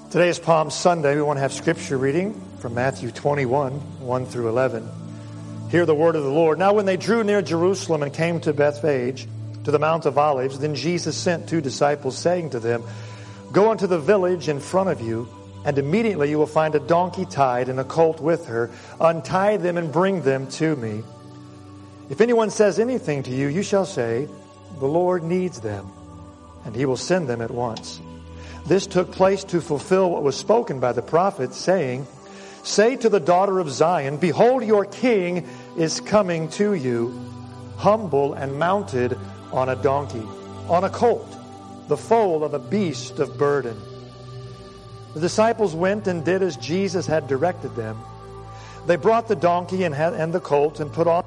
Today is Palm Sunday. We want to have scripture reading from Matthew 21, 1 through 11. Hear the word of the Lord. Now when they drew near Jerusalem and came to Bethphage, to the Mount of Olives, then Jesus sent 2 disciples, saying to them, Go into the village in front of you, and immediately you will find a donkey tied and a colt with her. Untie them and bring them to me. If anyone says anything to you, you shall say, The Lord needs them, and he will send them at once. This took place to fulfill what was spoken by the prophet, saying, Say to the daughter of Zion, Behold, your king is coming to you, humble and mounted on a donkey, on a colt, the foal of a beast of burden. The disciples went and did as Jesus had directed them. They brought the donkey and the colt and put on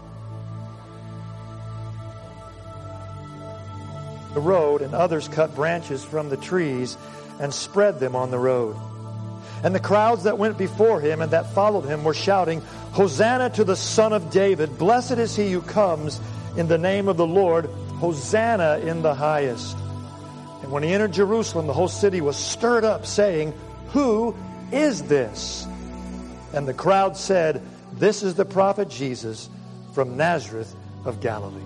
the road, and others cut branches from the trees and spread them on the road. And the crowds that went before him and that followed him were shouting, Hosanna to the Son of David! Blessed is he who comes in the name of the Lord! Hosanna in the highest! And when he entered Jerusalem, the whole city was stirred up, saying, Who is this? And the crowd said, This is the prophet Jesus from Nazareth of Galilee.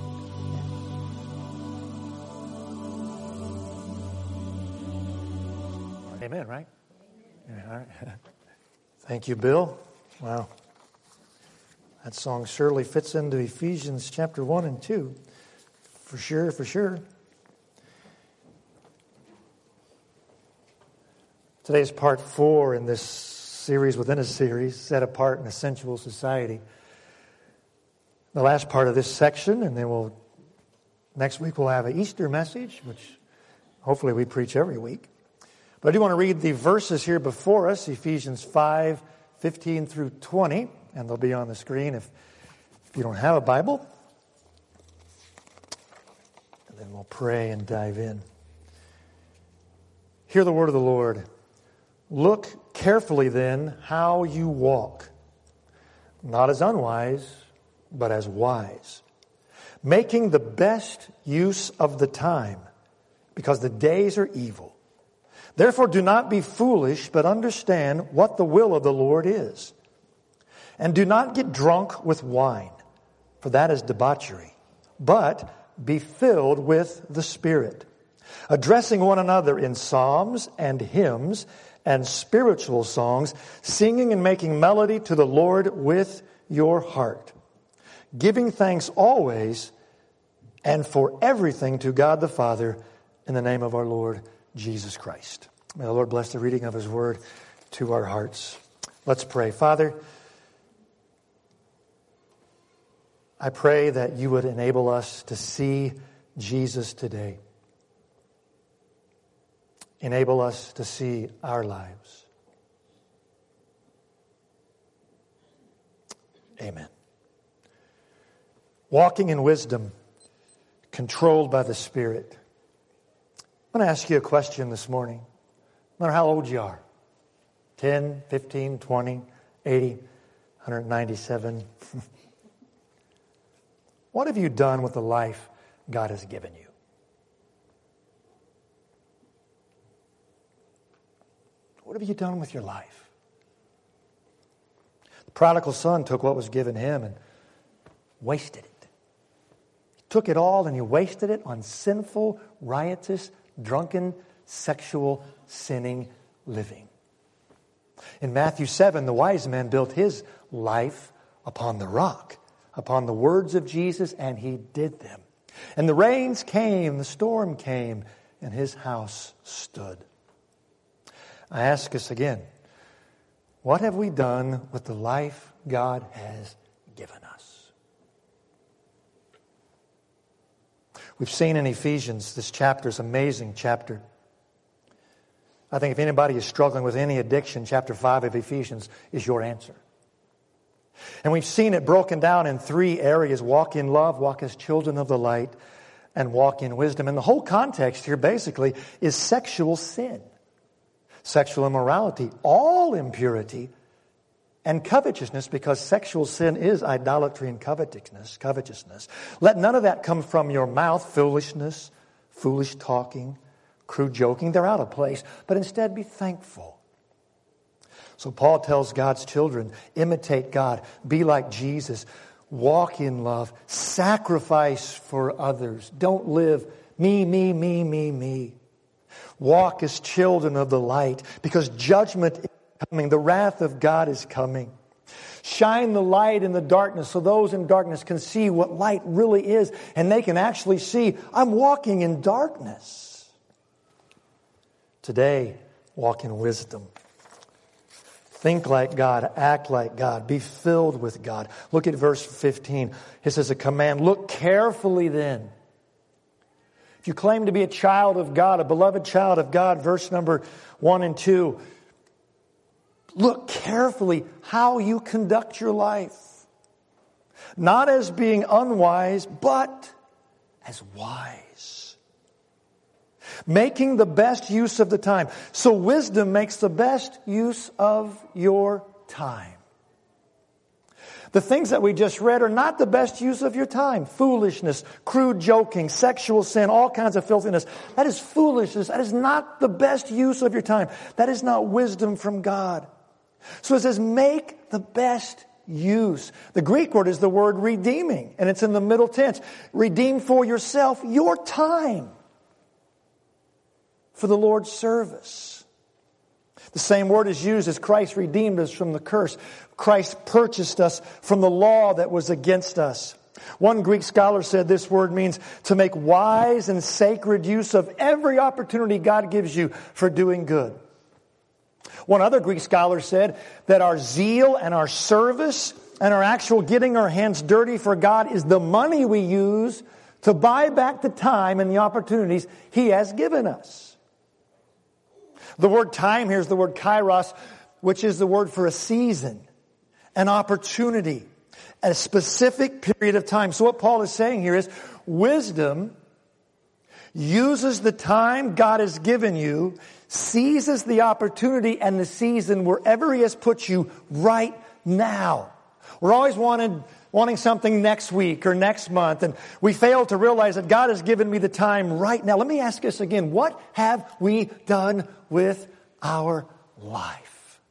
Amen, right? All right. Thank you, Bill. Wow. That song surely fits into Ephesians chapter 1 and 2. For sure, for sure. Today is part 4 in this series within a series, Set Apart in a Sensual Society. The last part of this section, and then next week we'll have an Easter message, which hopefully we preach every week. But I do want to read the verses here before us, Ephesians 5, 15 through 20, and they'll be on the screen if you don't have a Bible. And then we'll pray and dive in. Hear the word of the Lord. Look carefully then how you walk, not as unwise, but as wise, making the best use of the time, because the days are evil. Therefore do not be foolish, but understand what the will of the Lord is. And do not get drunk with wine, for that is debauchery, but be filled with the Spirit, addressing one another in psalms and hymns and spiritual songs, singing and making melody to the Lord with your heart, giving thanks always and for everything to God the Father in the name of our Lord Jesus Christ. May the Lord bless the reading of His Word to our hearts. Let's pray. Father, I pray that you would enable us to see Jesus today. Enable us to see our lives. Amen. Walking in wisdom, controlled by the Spirit. I'm going to ask you a question this morning. No matter how old you are, 10, 15, 20, 80, 197. What have you done with the life God has given you? What have you done with your life? The prodigal son took what was given him and wasted it. He took it all and he wasted it on sinful, riotous, drunken, sexual, sinning living. In Matthew 7, the wise man built his life upon the rock, upon the words of Jesus, and he did them. And the rains came, the storm came, and his house stood. I ask us again, what have we done with the life God has given us? We've seen in Ephesians, this chapter is an amazing chapter. I think if anybody is struggling with any addiction, chapter 5 of Ephesians is your answer. And we've seen it broken down in 3 areas: walk in love, walk as children of the light, and walk in wisdom. And the whole context here basically is sexual sin, sexual immorality, all impurity, and covetousness, because sexual sin is idolatry and covetousness. Let none of that come from your mouth: foolishness, foolish talking, crude joking, they're out of place. But instead be thankful. So Paul tells God's children, imitate God, be like Jesus, walk in love, sacrifice for others. Don't live me, me, me, me, me. Walk as children of the light, because judgment is coming. The wrath of God is coming. Shine the light in the darkness so those in darkness can see what light really is, and they can actually see, I'm walking in darkness. Today, walk in wisdom. Think like God, act like God, be filled with God. Look at verse 15. It says a command, look carefully then. If you claim to be a child of God, a beloved child of God, verse number 1 and 2, look carefully how you conduct your life. Not as being unwise, but as wise. Making the best use of the time. So wisdom makes the best use of your time. The things that we just read are not the best use of your time. Foolishness, crude joking, sexual sin, all kinds of filthiness. That is foolishness. That is not the best use of your time. That is not wisdom from God. So it says, make the best use. The Greek word is the word redeeming, and it's in the middle tense. Redeem for yourself your time for the Lord's service. The same word is used as Christ redeemed us from the curse. Christ purchased us from the law that was against us. One Greek scholar said this word means to make wise and sacred use of every opportunity God gives you for doing good. One other Greek scholar said that our zeal and our service and our actual getting our hands dirty for God is the money we use to buy back the time and the opportunities He has given us. The word time here is the word kairos, which is the word for a season, an opportunity, a specific period of time. So what Paul is saying here is wisdom uses the time God has given you, seizes the opportunity and the season wherever He has put you right now. We're always wanting something next week or next month, and we fail to realize that God has given me the time right now. Let me ask us again, what have we done with our life?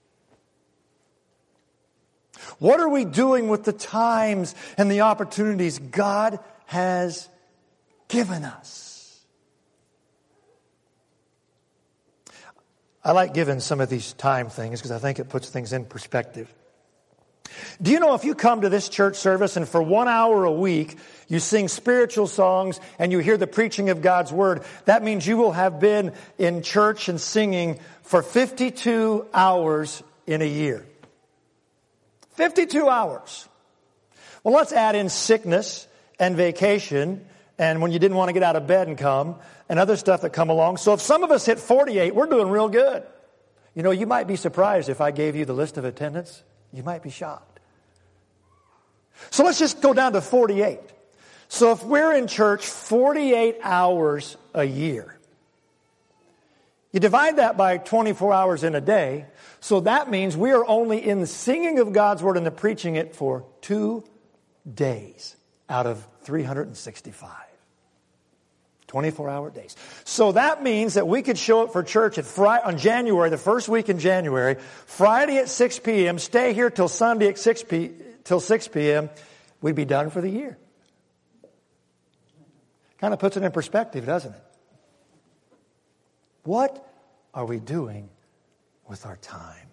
What are we doing with the times and the opportunities God has given us? I like giving some of these time things because I think it puts things in perspective. Do you know if you come to this church service and for 1 hour a week you sing spiritual songs and you hear the preaching of God's Word, that means you will have been in church and singing for 52 hours in a year. 52 hours. Well, let's add in sickness and vacation and when you didn't want to get out of bed and come and other stuff that come along. So if some of us hit 48, we're doing real good. You know, you might be surprised if I gave you the list of attendance. You might be shocked. So let's just go down to 48. So if we're in church 48 hours a year, you divide that by 24 hours in a day, so that means we are only in the singing of God's Word and the preaching it for 2 days out of 365. 24-hour days. So that means that we could show up for church on January, the first week in January, Friday at 6 p.m., stay here till Sunday at 6 p.m., we'd be done for the year. Kind of puts it in perspective, doesn't it? What are we doing with our time?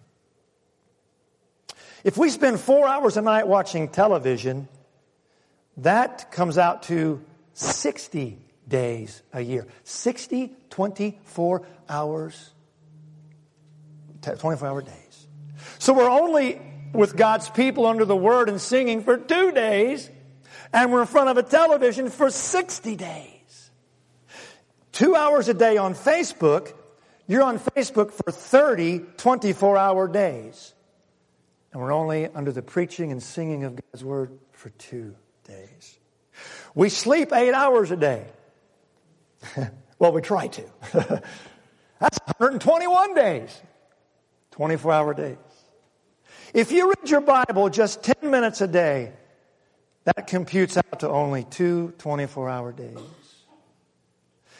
If we spend 4 hours a night watching television, that comes out to 60 days a year. 60, 24 hours, 24-hour days. So we're only with God's people under the Word and singing for 2 days, and we're in front of a television for 60 days. 2 hours a day on Facebook, you're on Facebook for 30 24-hour days. And we're only under the preaching and singing of God's Word for 2 days. We sleep 8 hours a day. Well, we try to. That's 121 days. 24-hour days. If you read your Bible just 10 minutes a day, that computes out to only 2 24-hour days.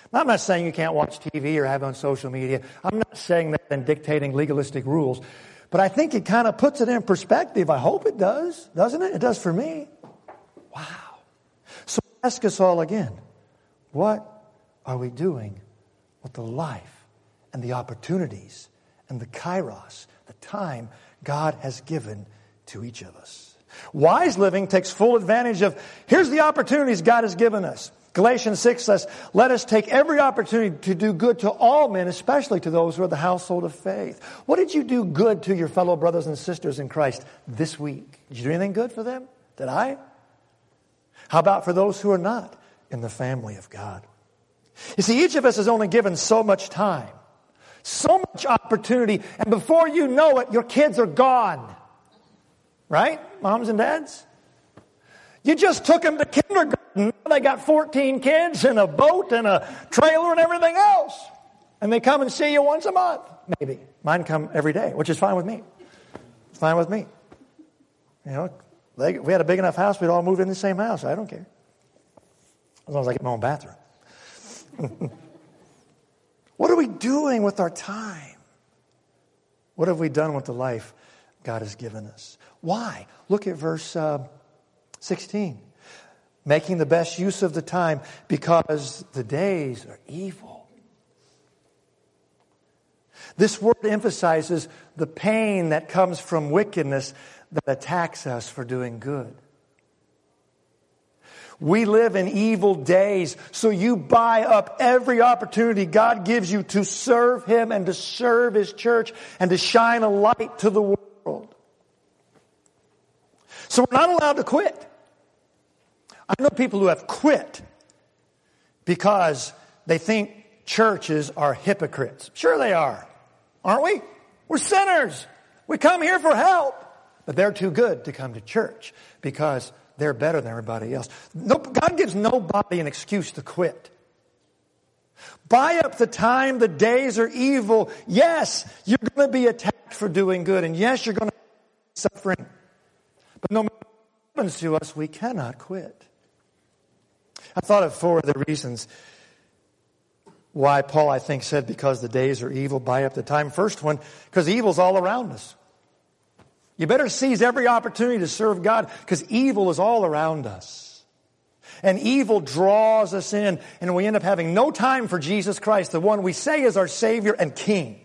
Now, I'm not saying you can't watch TV or have on social media. I'm not saying that and dictating legalistic rules. But I think it kind of puts it in perspective. I hope it does, doesn't it? It does for me. Wow. So ask us all again, what are we doing with the life and the opportunities and the kairos, the time God has given to each of us? Wise living takes full advantage of, here's the opportunities God has given us. Galatians 6 says, let us take every opportunity to do good to all men, especially to those who are the household of faith. What did you do good to your fellow brothers and sisters in Christ this week? Did you do anything good for them? Did I? How about for those who are not in the family of God? You see, each of us is only given so much time, so much opportunity, and before you know it, your kids are gone. Right, moms and dads? You just took them to kindergarten. Now they got 14 kids and a boat and a trailer and everything else. And they come and see you once a month, maybe. Mine come every day, which is fine with me. It's fine with me. You know, we had a big enough house, we'd all move in the same house. I don't care. As long as I get my own bathroom. What are we doing with our time? What have we done with the life God has given us? Why? Look at verse 16. Making the best use of the time because the days are evil. This word emphasizes the pain that comes from wickedness that attacks us for doing good. We live in evil days, so you buy up every opportunity God gives you to serve Him and to serve His church and to shine a light to the world. So we're not allowed to quit. I know people who have quit because they think churches are hypocrites. Sure they are, aren't we? We're sinners. We come here for help. But they're too good to come to church because they're better than everybody else. No, God gives nobody an excuse to quit. Buy up the time. The days are evil. Yes, you're going to be attacked for doing good. And yes, you're going to be suffering. But no matter what happens to us, we cannot quit. I thought of 4 of the reasons why Paul, I think, said because the days are evil, buy up the time. First one, because evil's all around us. You better seize every opportunity to serve God because evil is all around us. And evil draws us in, and we end up having no time for Jesus Christ, the one we say is our Savior and King.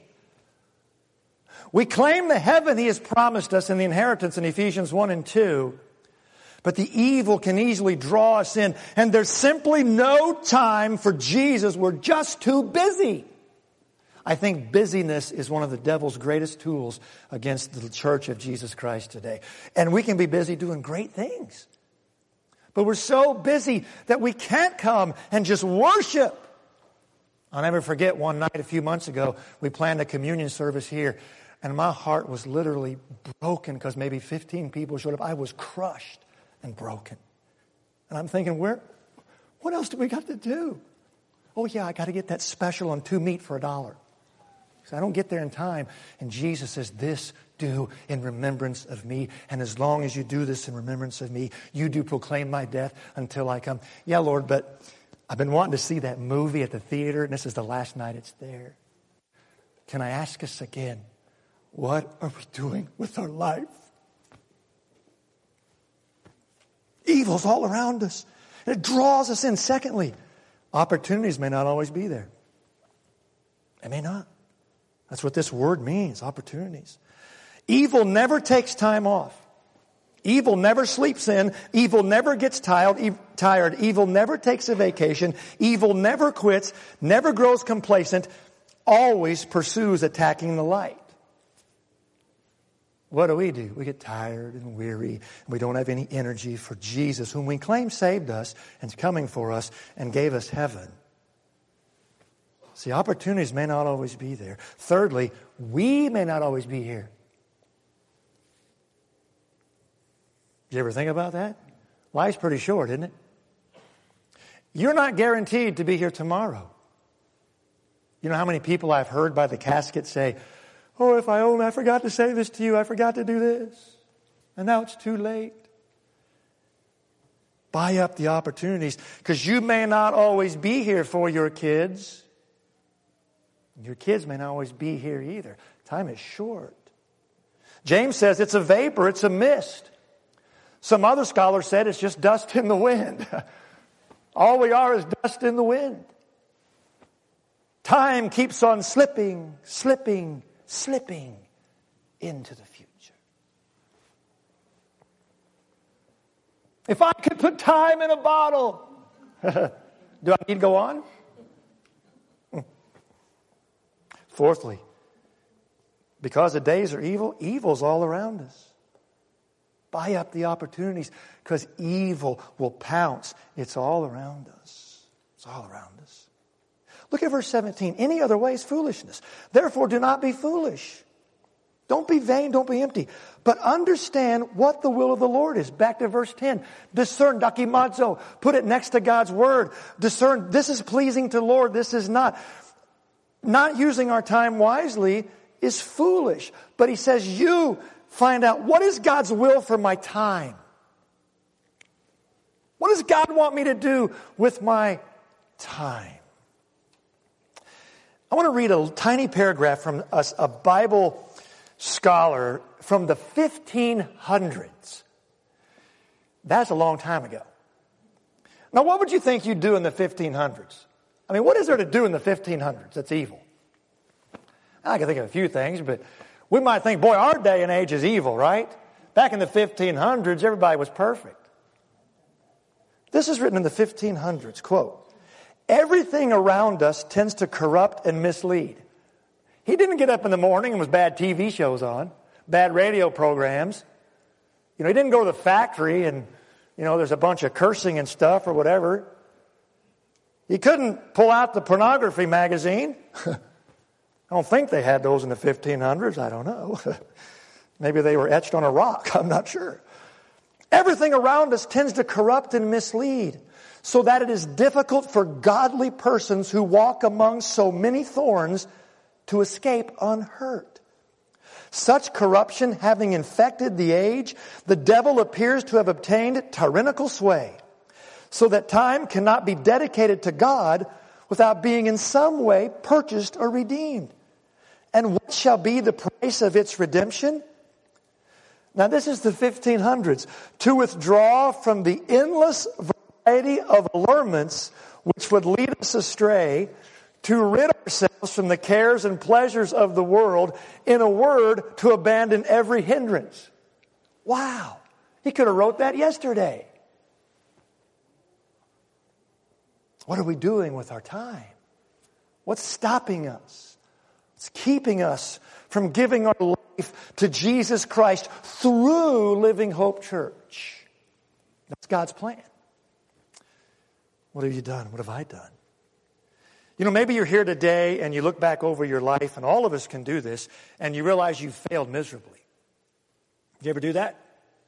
We claim the heaven He has promised us in the inheritance in Ephesians 1 and 2. But the evil can easily draw us in. And there's simply no time for Jesus. We're just too busy. I think busyness is one of the devil's greatest tools against the church of Jesus Christ today. And we can be busy doing great things. But we're so busy that we can't come and just worship. I'll never forget one night a few months ago, we planned a communion service here. And my heart was literally broken because maybe 15 people showed up. I was crushed and broken. And I'm thinking, what else do we got to do? Oh yeah, I got to get that special on 2 meat for $1. So I don't get there in time. And Jesus says, this do in remembrance of me. And as long as you do this in remembrance of me, you do proclaim my death until I come. Yeah, Lord, but I've been wanting to see that movie at the theater, and this is the last night it's there. Can I ask us again, what are we doing with our life? Evil's all around us. And it draws us in. Secondly, opportunities may not always be there. They may not. That's what this word means, opportunities. Evil never takes time off. Evil never sleeps in. Evil never gets tired. Evil never takes a vacation. Evil never quits, never grows complacent, always pursues attacking the light. What do? We get tired and weary, and we don't have any energy for Jesus, whom we claim saved us and is coming for us and gave us heaven. See, opportunities may not always be there. Thirdly, we may not always be here. Did you ever think about that? Life's pretty short, isn't it? You're not guaranteed to be here tomorrow. You know how many people I've heard by the casket say, oh, if I only, I forgot to say this to you, I forgot to do this. And now it's too late. Buy up the opportunities, because you may not always be here for your kids. Your kids may not always be here either. Time is short. James says it's a vapor, it's a mist. Some other scholars said it's just dust in the wind. All we are is dust in the wind. Time keeps on slipping, slipping, slipping into the future. If I could put time in a bottle, do I need to go on? Fourthly, because the days are evil, evil's all around us. Buy up the opportunities, because evil will pounce. It's all around us. It's all around us. Look at verse 17. Any other way is foolishness. Therefore, do not be foolish. Don't be vain, don't be empty. But understand what the will of the Lord is. Back to verse 10. Discern, dakimazo. Put it next to God's word. Discern, this is pleasing to the Lord, this is not. Not using our time wisely is foolish. But he says, you find out, what is God's will for my time? What does God want me to do with my time? I want to read a tiny paragraph from a Bible scholar from the 1500s. That's a long time ago. Now, what would you think you'd do in the 1500s? I mean, what is there to do in the 1500s that's evil? I can think of a few things, but we might think, boy, our day and age is evil, right? Back in the 1500s, everybody was perfect. This is written in the 1500s, quote, everything around us tends to corrupt and mislead. He didn't get up in the morning and was bad TV shows on, bad radio programs. He didn't go to the factory and, there's a bunch of cursing and stuff or whatever. He couldn't pull out the pornography magazine. I don't think they had those in the 1500s. I don't know. Maybe they were etched on a rock. I'm not sure. Everything around us tends to corrupt and mislead, so that it is difficult for godly persons who walk among so many thorns to escape unhurt. Such corruption having infected the age, the devil appears to have obtained tyrannical sway, so that time cannot be dedicated to God without being in some way purchased or redeemed. And what shall be the price of its redemption? Now this is the 1500s. To withdraw from the endless variety of allurements which would lead us astray, to rid ourselves from the cares and pleasures of the world, in a word, to abandon every hindrance. Wow. He could have wrote that yesterday. What are we doing with our time? What's stopping us? What's keeping us from giving our life to Jesus Christ through Living Hope Church? That's God's plan. What have you done? What have I done? Maybe you're here today and you look back over your life, and all of us can do this, and you realize you failed miserably. Did you ever do that?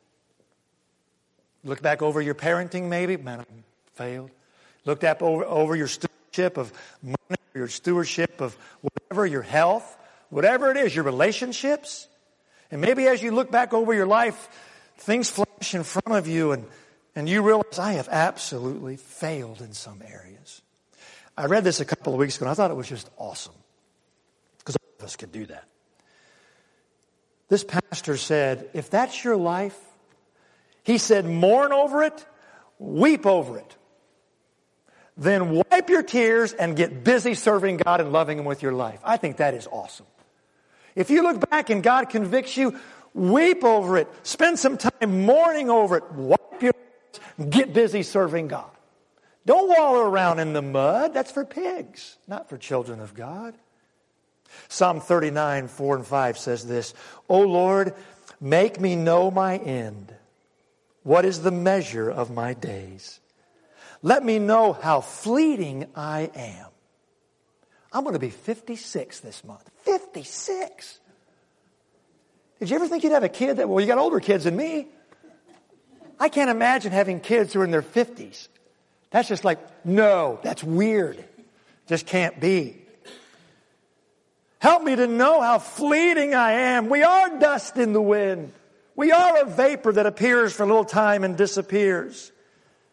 Look back over your parenting maybe. Man, I failed. Looked up over your stewardship of money, your stewardship of whatever, your health, whatever it is, your relationships. And maybe as you look back over your life, things flash in front of you and you realize, I have absolutely failed in some areas. I read this a couple of weeks ago and I thought it was just awesome, because all of us could do that. This pastor said, if that's your life, he said, mourn over it, weep over it. Then wipe your tears and get busy serving God and loving Him with your life. I think that is awesome. If you look back and God convicts you, weep over it. Spend some time mourning over it. Wipe your tears, get busy serving God. Don't wallow around in the mud. That's for pigs, not for children of God. Psalm 39, 4 and 5 says this, O Lord, make me know my end. What is the measure of my days? Let me know how fleeting I am. I'm going to be 56 this month. 56! Did you ever think you'd have a kid that, well, you got older kids than me. I can't imagine having kids who are in their 50s. That's just like, no, that's weird. Just can't be. Help me to know how fleeting I am. We are dust in the wind. We are a vapor that appears for a little time and disappears.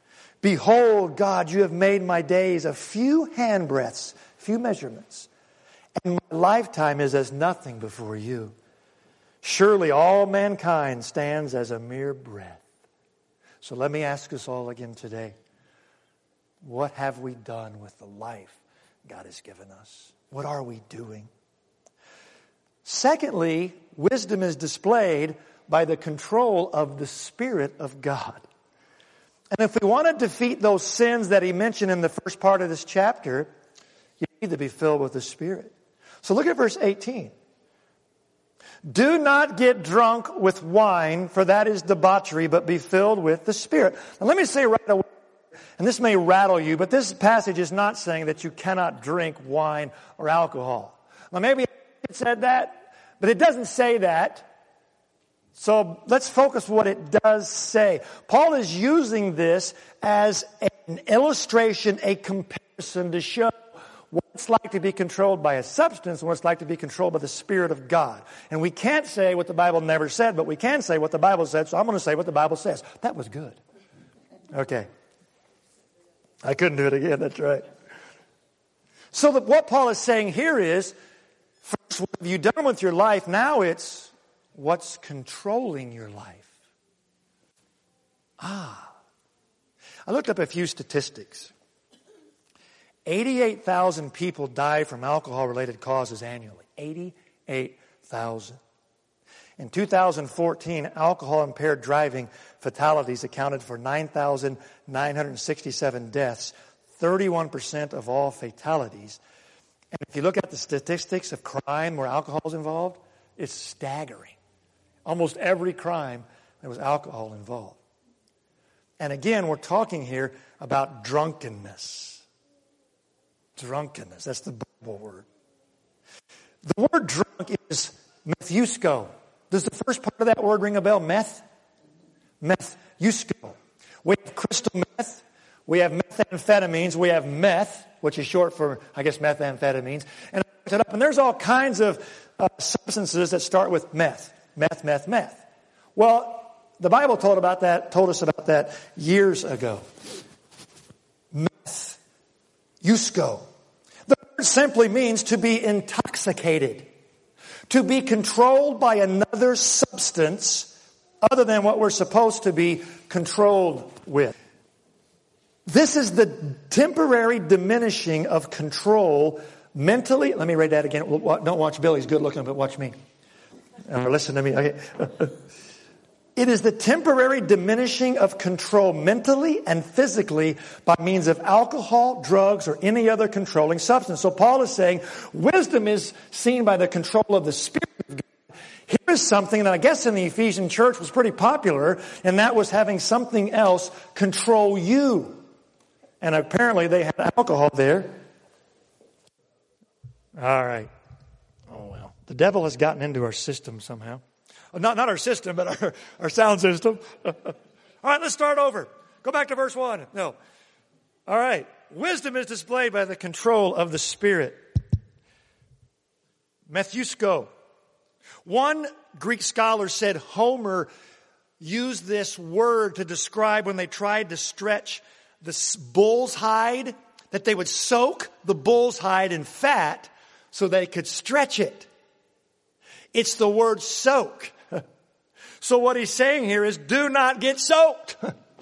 Behold, God, you have made my days a few handbreadths, few measurements, and my lifetime is as nothing before you. Surely all mankind stands as a mere breath. So let me ask us all again today. What have we done with the life God has given us? What are we doing? Secondly, wisdom is displayed by the control of the Spirit of God. And if we want to defeat those sins that he mentioned in the first part of this chapter, you need to be filled with the Spirit. So look at verse 18. Do not get drunk with wine, for that is debauchery, but be filled with the Spirit. Now let me say right away, and this may rattle you, but this passage is not saying that you cannot drink wine or alcohol. Now maybe it said that, but it doesn't say that. So let's focus what it does say. Paul is using this as an illustration, a comparison to show what it's like to be controlled by a substance and what it's like to be controlled by the Spirit of God. And we can't say what the Bible never said, but we can say what the Bible said, so I'm going to say what the Bible says. That was good. Okay. I couldn't do it again, that's right. So what Paul is saying here is, first, what have you done with your life? Now it's what's controlling your life. I looked up a few statistics. 88,000 people die from alcohol-related causes annually. 88,000. In 2014, alcohol-impaired driving fatalities accounted for 9,967 deaths, 31% of all fatalities. And if you look at the statistics of crime where alcohol is involved, it's staggering. Almost every crime, there was alcohol involved. And again, we're talking here about drunkenness. Drunkenness, that's the Bible word. The word drunk is methusko. Does the first part of that word ring a bell? Methusko. We have crystal meth. We have methamphetamines. We have meth, which is short for, I guess, methamphetamines. And I looked it up, and there's all kinds of substances that start with meth. Meth. Well, the Bible told us about that years ago. Methusko. The word simply means to be intoxicated, to be controlled by another substance other than what we're supposed to be controlled with. This is the temporary diminishing of control mentally. Let me read that again. Don't watch Billy. He's good looking, but watch me. Or listen to me. Okay. It is the temporary diminishing of control mentally and physically by means of alcohol, drugs, or any other controlling substance. So Paul is saying wisdom is seen by the control of the Spirit of God. Here is something that I guess in the Ephesian church was pretty popular, and that was having something else control you. And apparently they had alcohol there. All right. Oh, well. The devil has gotten into our system somehow. Not our system, but our sound system. All right, let's start over. Go back to verse 1. No. All right. Wisdom is displayed by the control of the Spirit. Methusko. One Greek scholar said Homer used this word to describe when they tried to stretch the bull's hide, that they would soak the bull's hide in fat so they could stretch it. It's the word soak. So what he's saying here is do not get soaked.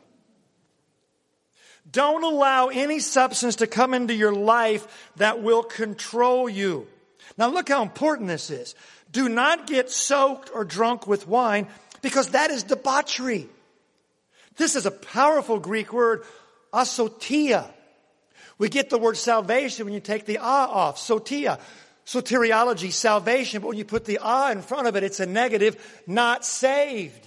Don't allow any substance to come into your life that will control you. Now look how important this is. Do not get soaked or drunk with wine, because that is debauchery. This is a powerful Greek word, asotia. We get the word salvation when you take the off, sotia. Soteriology, salvation, but when you put the in front of it, it's a negative, not saved.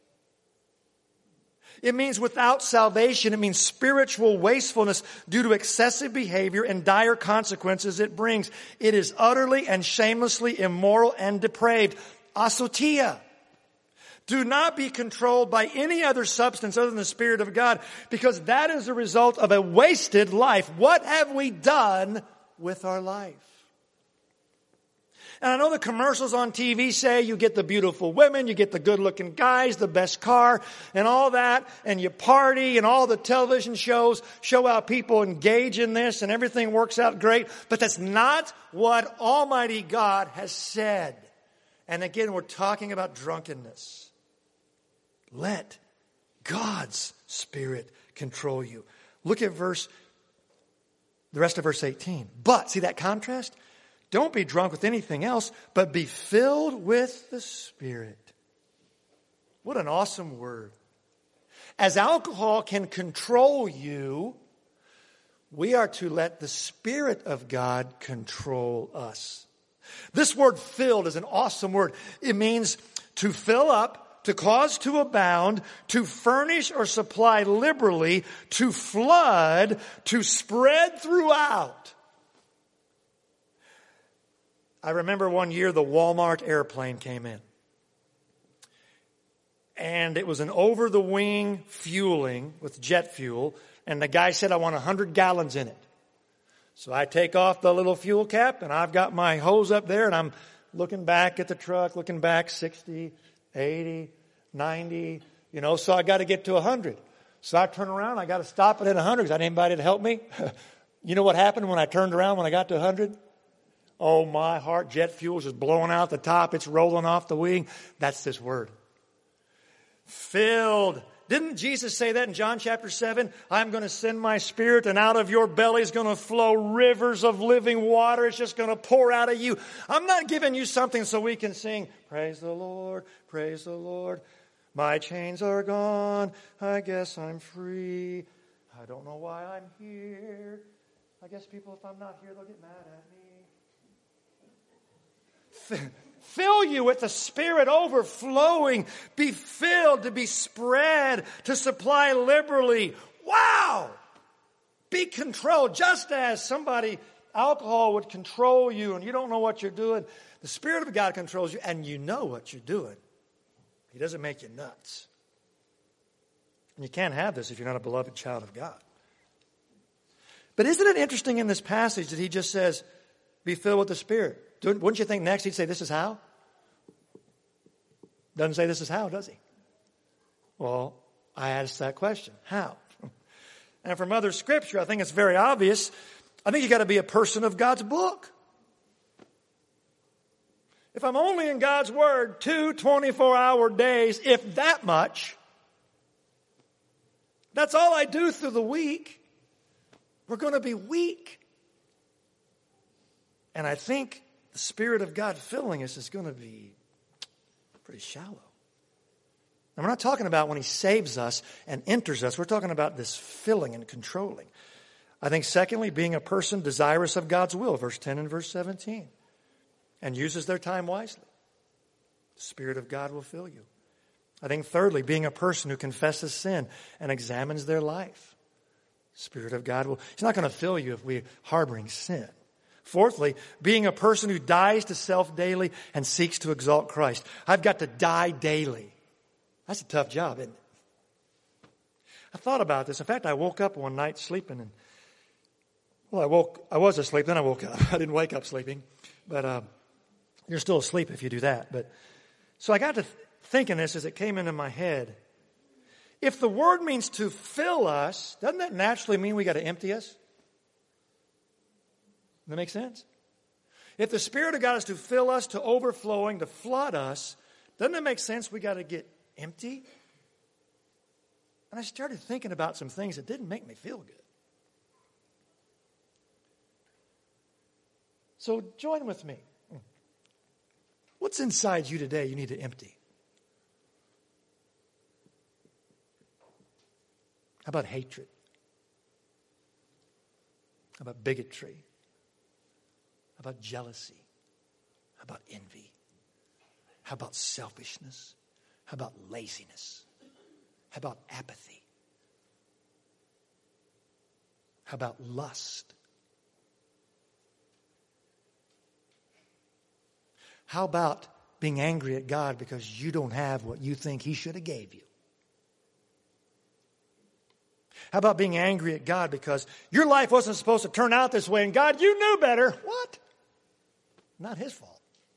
It means without salvation. It means spiritual wastefulness due to excessive behavior and dire consequences it brings. It is utterly and shamelessly immoral and depraved. Asotia. Do not be controlled by any other substance other than the Spirit of God, because that is the result of a wasted life. What have we done with our life? And I know the commercials on TV say you get the beautiful women, you get the good-looking guys, the best car, and all that, and you party, and all the television shows show how people engage in this, and everything works out great. But that's not what Almighty God has said. And again, we're talking about drunkenness. Let God's Spirit control you. Look at the rest of verse 18. But, see that contrast? Don't be drunk with anything else, but be filled with the Spirit. What an awesome word. As alcohol can control you, we are to let the Spirit of God control us. This word filled is an awesome word. It means to fill up, to cause to abound, to furnish or supply liberally, to flood, to spread throughout. I remember one year the Walmart airplane came in. And it was an over-the-wing fueling with jet fuel. And the guy said, I want 100 gallons in it. So I take off the little fuel cap and I've got my hose up there and I'm looking back at the truck, looking back 60, 80, 90, so I got to get to 100. So I turn around, I got to stop it at 100 because I need anybody to help me. You know what happened when I turned around when I got to 100? Oh, my heart, jet fuel is just blowing out the top. It's rolling off the wing. That's this word. Filled. Didn't Jesus say that in John chapter 7? I'm going to send my Spirit and out of your belly is going to flow rivers of living water. It's just going to pour out of you. I'm not giving you something so we can sing, praise the Lord, praise the Lord. My chains are gone. I guess I'm free. I don't know why I'm here. I guess people, if I'm not here, they'll get mad at me. Fill you with the Spirit overflowing. Be filled to be spread, to supply liberally. Wow! Be controlled. Just as alcohol would control you and you don't know what you're doing, the Spirit of God controls you and you know what you're doing. He doesn't make you nuts. And you can't have this if you're not a beloved child of God. But isn't it interesting in this passage that he just says, be filled with the Spirit? Wouldn't you think next he'd say, this is how? Doesn't say this is how, does he? Well, I asked that question. How? And from other scripture, I think it's very obvious. I think you got to be a person of God's book. If I'm only in God's Word 2 24-hour days, if that much, that's all I do through the week, we're going to be weak. And I think the Spirit of God filling us is going to be pretty shallow. And we're not talking about when He saves us and enters us. We're talking about this filling and controlling. I think secondly, being a person desirous of God's will, verse 10 and verse 17, and uses their time wisely. The Spirit of God will fill you. I think thirdly, being a person who confesses sin and examines their life. The Spirit of God will. He's not going to fill you if we're harboring sin. Fourthly, being a person who dies to self daily and seeks to exalt Christ. I've got to die daily. That's a tough job, isn't it? I thought about this. In fact, I woke up one night sleeping and, I was asleep, then I woke up. I didn't wake up sleeping, but you're still asleep if you do that. But so I got to thinking this as it came into my head. If the word means to fill us, doesn't that naturally mean we got to empty us? Does that make sense? If the Spirit of God is to fill us, to overflowing, to flood us, doesn't it make sense we got to get empty? And I started thinking about some things that didn't make me feel good. So join with me. What's inside you today you need to empty? How about hatred? How about bigotry? How about jealousy? How about envy? How about selfishness? How about laziness? How about apathy? How about lust? How about being angry at God because you don't have what you think He should have gave you? How about being angry at God because your life wasn't supposed to turn out this way and God, you knew better? What? Not His fault.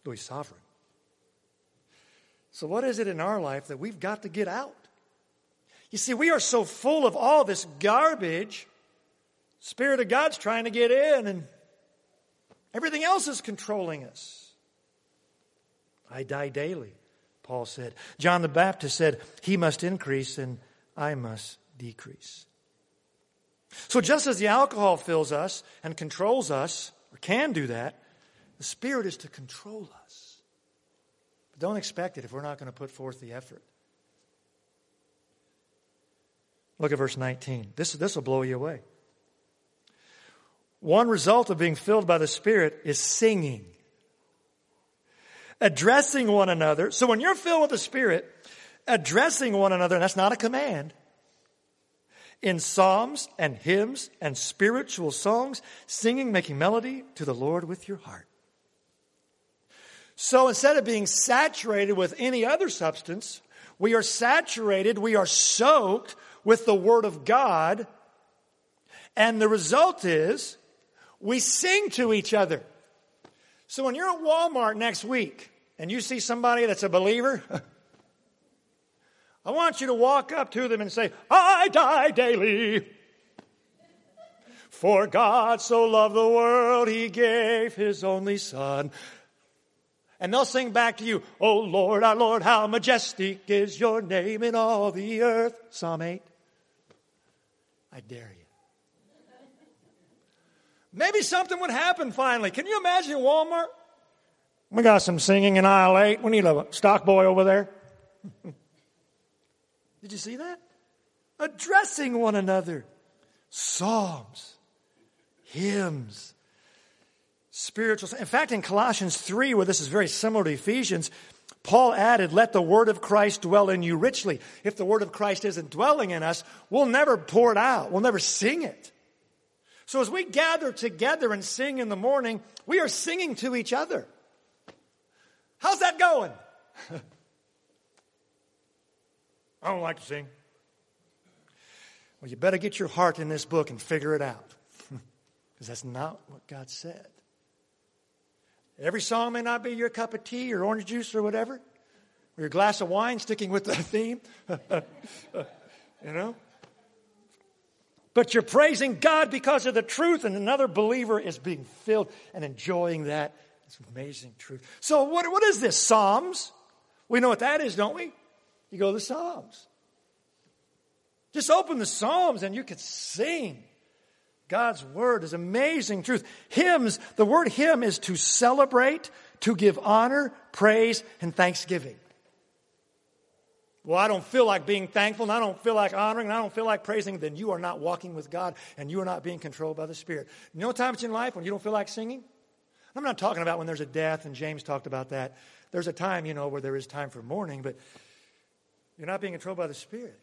though He's sovereign. So what is it in our life that we've got to get out? You see, we are so full of all this garbage, Spirit of God's trying to get in, and everything else is controlling us. I die daily, Paul said. John the Baptist said, He must increase and I must decrease. So just as the alcohol fills us and controls us, or can do that, the Spirit is to control us. But don't expect it if we're not going to put forth the effort. Look at verse 19. This will blow you away. One result of being filled by the Spirit is singing. Addressing one another. So when you're filled with the Spirit, addressing one another, and that's not a command, in psalms and hymns and spiritual songs, singing, making melody to the Lord with your heart. So instead of being saturated with any other substance, we are saturated, we are soaked with the Word of God, and the result is we sing to each other. So when you're at Walmart next week and you see somebody that's a believer, I want you to walk up to them and say, I die daily. For God so loved the world, He gave His only Son. And they'll sing back to you, Oh Lord, our Lord, how majestic is your name in all the earth. Psalm 8. I dare you. Maybe something would happen finally. Can you imagine at Walmart? We got some singing in aisle 8. We need a stock boy over there. Did you see that? Addressing one another. Psalms, hymns, spiritual. In fact, in Colossians 3, where this is very similar to Ephesians, Paul added, let the word of Christ dwell in you richly. If the word of Christ isn't dwelling in us, we'll never pour it out. We'll never sing it. So as we gather together and sing in the morning, we are singing to each other. How's that going? I don't like to sing. Well, you better get your heart in this book and figure it out. Because that's not what God said. Every song may not be your cup of tea or orange juice or whatever. Or your glass of wine, sticking with the theme. You know? But you're praising God because of the truth, and another believer is being filled and enjoying that. It's amazing truth. So what is this? Psalms? We know what that is, don't we? You go to the Psalms. Just open the Psalms and you could sing. God's Word is amazing truth. Hymns, the word hymn is to celebrate, to give honor, praise, and thanksgiving. Well, I don't feel like being thankful, and I don't feel like honoring, and I don't feel like praising. Then you are not walking with God, and you are not being controlled by the Spirit. You know times in life when you don't feel like singing? I'm not talking about when there's a death, and James talked about that. There's a time, where there is time for mourning, but you're not being controlled by the Spirit.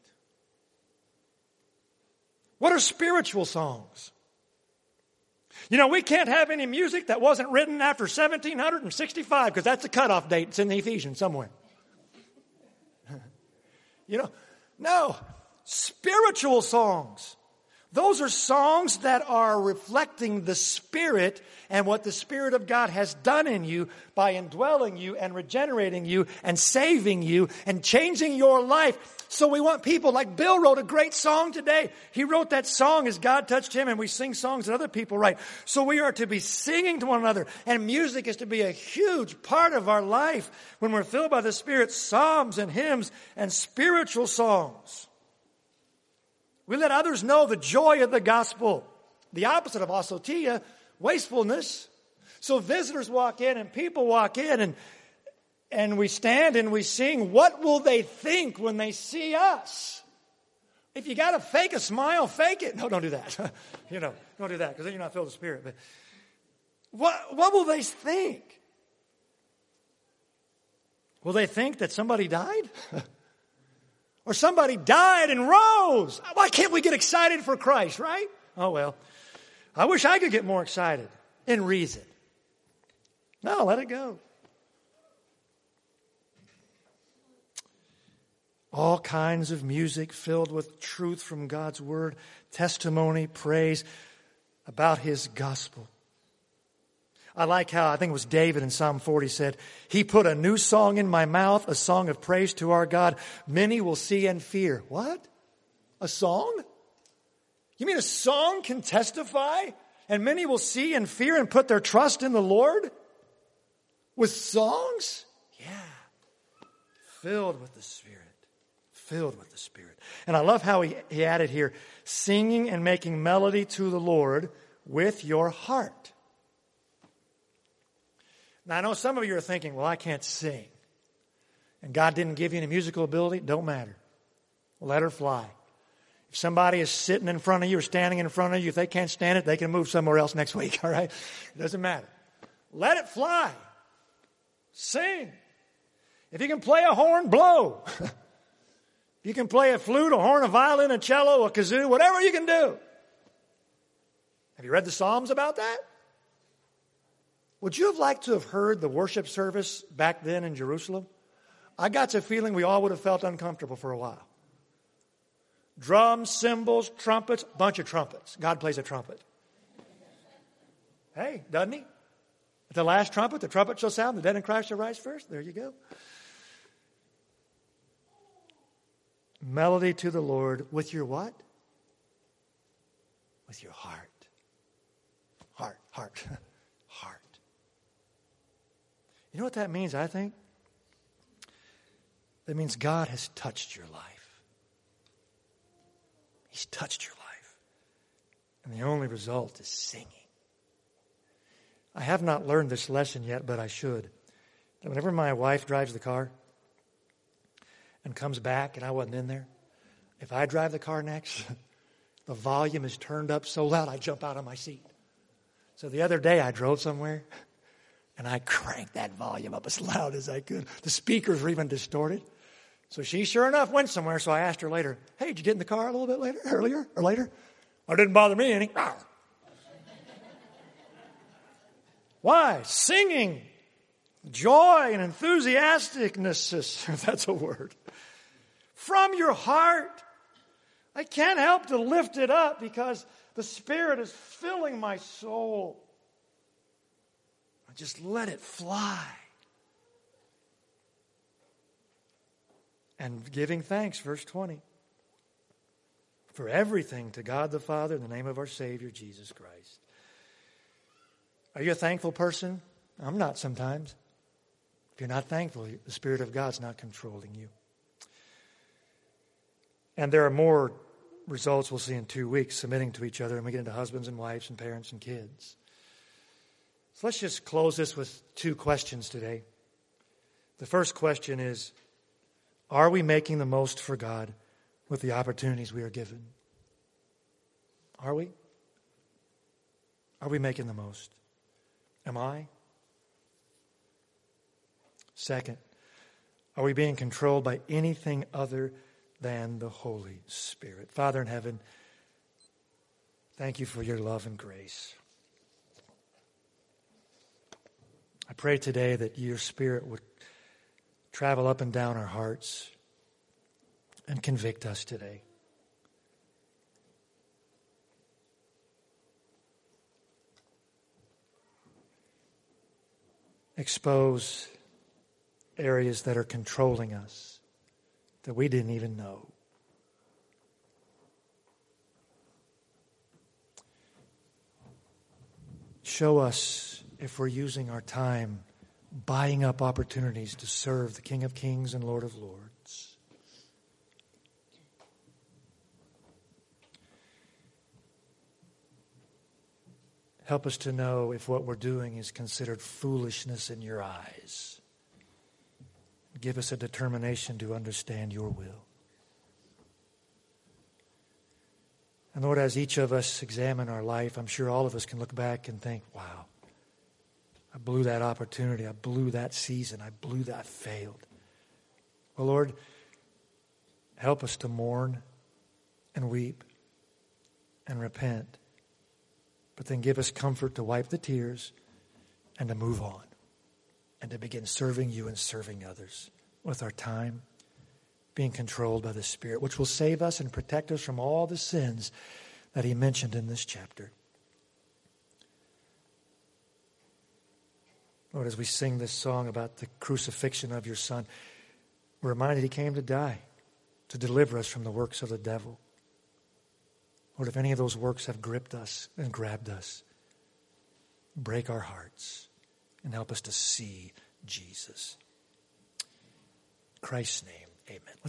What are spiritual songs? We can't have any music that wasn't written after 1765 because that's the cutoff date. It's in the Ephesians somewhere. No. Spiritual songs. Those are songs that are reflecting the Spirit and what the Spirit of God has done in you by indwelling you and regenerating you and saving you and changing your life. So we want people like Bill wrote a great song today. He wrote that song as God touched him, and we sing songs that other people write. So we are to be singing to one another, and music is to be a huge part of our life when we're filled by the Spirit. Psalms and hymns and spiritual songs. We let others know the joy of the gospel. The opposite of asotia, wastefulness. So visitors walk in and people walk in and we stand and we sing. What will they think when they see us? If you got to fake a smile, fake it. No, don't do that. Don't do that because then you're not filled with the Spirit. But what will they think? Will they think that somebody died? Or somebody died and rose. Why can't we get excited for Christ, right? Oh, well, I wish I could get more excited in reason. No, let it go. All kinds of music filled with truth from God's Word, testimony, praise about His gospel. I like how, I think it was David in Psalm 40 said, He put a new song in my mouth, a song of praise to our God. Many will see and fear. What? A song? You mean a song can testify? And many will see and fear and put their trust in the Lord? With songs? Yeah. Filled with the Spirit. Filled with the Spirit. And I love how he added here, singing and making melody to the Lord with your heart. Now, I know some of you are thinking, well, I can't sing. And God didn't give you any musical ability. Don't matter. Let her fly. If somebody is sitting in front of you or standing in front of you, if they can't stand it, they can move somewhere else next week, all right? It doesn't matter. Let it fly. Sing. If you can play a horn, blow. If you can play a flute, a horn, a violin, a cello, a kazoo, whatever you can do. Have you read the Psalms about that? Would you have liked to have heard the worship service back then in Jerusalem? I got the feeling we all would have felt uncomfortable for a while. Drums, cymbals, trumpets, bunch of trumpets. God plays a trumpet. Hey, doesn't he? At the last trumpet, the trumpet shall sound, the dead in Christ shall rise first. There you go. Melody to the Lord with your what? With your heart. Heart. Heart. You know what that means, I think? That means God has touched your life. He's touched your life. And the only result is singing. I have not learned this lesson yet, but I should. That whenever my wife drives the car and comes back and I wasn't in there, if I drive the car next, the volume is turned up so loud I jump out of my seat. So the other day I drove somewhere and I cranked that volume up as loud as I could. The speakers were even distorted. So she sure enough went somewhere, so I asked her later, hey, did you get in the car a little bit earlier? It didn't bother me any. Why? Singing, joy and enthusiasticness, if that's a word, from your heart. I can't help to lift it up because the Spirit is filling my soul. Just let it fly. And giving thanks, verse 20, for everything to God the Father in the name of our Savior, Jesus Christ. Are you a thankful person? I'm not sometimes. If you're not thankful, the Spirit of God's not controlling you. And there are more results we'll see in 2 weeks, submitting to each other, and we get into husbands and wives and parents and kids. So let's just close this with 2 questions today. The first question is, are we making the most for God with the opportunities we are given? Are we? Are we making the most? Am I? Second, are we being controlled by anything other than the Holy Spirit? Father in heaven, thank you for your love and grace. I pray today that your Spirit would travel up and down our hearts and convict us today. Expose areas that are controlling us that we didn't even know. Show us if we're using our time buying up opportunities to serve the King of Kings and Lord of Lords. Help us to know if what we're doing is considered foolishness in your eyes. Give us a determination to understand your will. And Lord, as each of us examine our life, I'm sure all of us can look back and think, wow, I blew that opportunity. I blew that season. I blew that. I failed. Well, Lord, help us to mourn and weep and repent. But then give us comfort to wipe the tears and to move on and to begin serving you and serving others with our time, being controlled by the Spirit, which will save us and protect us from all the sins that he mentioned in this chapter. Lord, as we sing this song about the crucifixion of your Son, we're reminded he came to die, to deliver us from the works of the devil. Lord, if any of those works have gripped us and grabbed us, break our hearts and help us to see Jesus. In Christ's name, amen.